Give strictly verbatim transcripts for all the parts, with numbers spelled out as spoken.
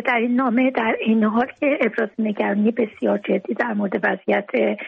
در این نامه در این حال که ابراز نگرانی بسیار جدی در مورد وضعیت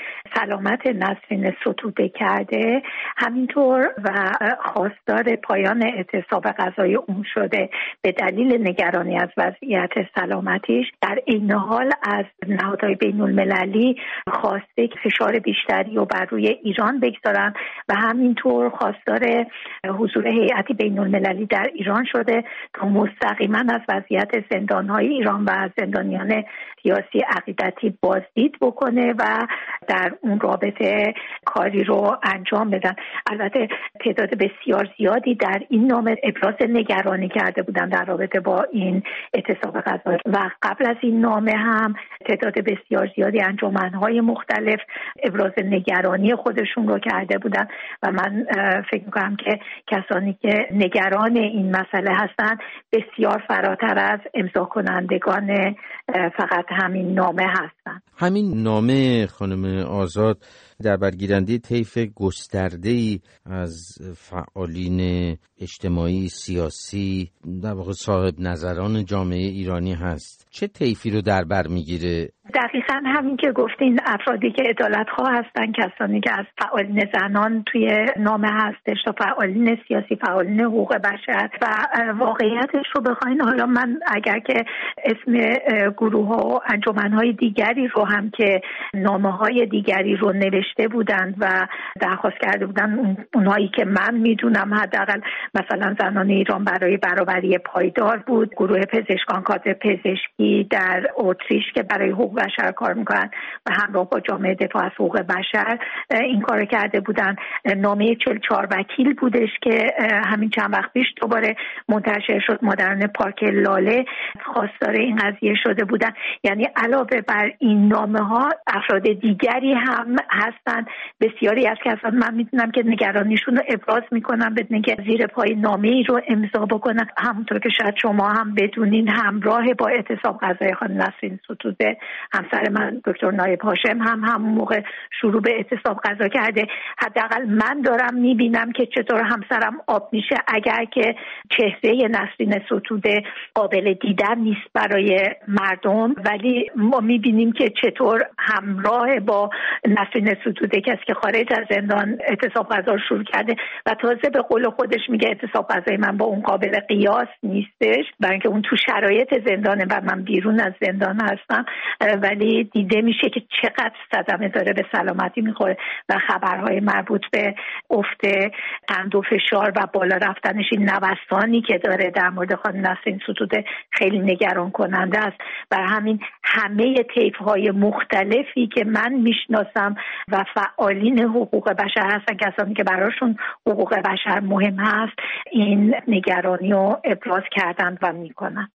سلامت نسرین ستوده کرده، همینطور و خواستار پایان اعتصاب غذایی اون شده به دلیل نگرانی از وضعیت سلامتیش، در این حال از نهادهای بین المللی خواسته که فشار بیشتری رو بر روی ایران بگذارن و همینطور خواستار حضور هیئتی بین المللی در ایران شده تا مستقیما از وضعیت زندانهای ایران و زندانیان سیاسی عقیدتی بازدید بکنه و در اون رابطه کاری رو انجام بدن. البته تعداد بسیار زیادی در این نامه ابراز نگرانی کرده بودن در رابطه با این اعتصاب غذایی و قبل از این نامه هم تعداد بسیار زیادی انجمنهای مختلف ابراز نگرانی خودشون رو کرده بودن و من فکر میکنم که کسانی که نگران این مسئله هستن بسیار فراتر از امضا کنندگان فقط همین نامه هستن. همین نامه خانم آزاد در برگیرنده طیف گسترده‌ای از فعالین اجتماعی سیاسی، در واقع صاحب نظران جامعه ایرانی هست. چه طیفی رو در بر میگیره؟ دقیقاً همین که گفتین، افرادی که عدالت‌خواه هستن، کسانی که از فعالین زنان توی نامه هستش تا فعالین سیاسی، فعالین حقوق بشر و واقعیتش رو بخواین، حالا من اگر که اسم گروه‌ها و انجمن‌های دیگری رو هم که نامه‌های دیگری رو نوشته بودند و درخواست کرده بودن، اونایی که من میدونم حداقل مثلا زنان ایران برای برابری پایدار بود، گروه پزشکان کادر پزشکی در اتریش که برای حقوق بشر کار میکنن و همراه با جامعه دفاع از حقوق بشر این کار کرده بودن. نامه چهل و چهار وکیل بودش که همین چند وقت پیش دوباره منتشر شد، مادران پارک لاله خواستار این قضیه شده بودن. یعنی علاوه بر این نامه ها افراد دیگری هم هستن. بسیاری از کسان من میدونم که نگرانیشون رو ابراز میکنن بدون که زیر پای نامه ای رو امضا بکنن. همونطور که شاید شما هم بدونین، همراه با اعتصاب غذایی خانم نسرین ستوده همسر من دکتر نایب هاشم هم همون موقع شروع به اعتصاب غذا کرده. حداقل من دارم میبینم که چطور همسرم آب میشه اگر که چهره نسرین ستوده قابل دیدن نیست برای مردم، ولی ما میبینیم که چطور همراه با نسرین ستوده، کسی که خارج از زندان اعتصاب غذا شروع کرده و تازه به قول خودش میگه اعتصاب غذای من با اون قابل قیاس نیستش، برای اینکه اون تو شرایط زندانه و من بیرون از زندان هستم، ولی دیده میشه که چقدر صدمه داره به سلامتی میخوره و خبرهای مربوط به افت قند و فشار و بالا رفتنش، این نوسانی که داره در مورد خانم نسرین ستوده خیلی نگران کننده است. برای همین همه طیف‌های مختلفی که من میشناسم و فعالین حقوق بشر هستن، کسانی که براشون حقوق بشر مهم هست، این نگرانی رو ابراز کردن و میکنن.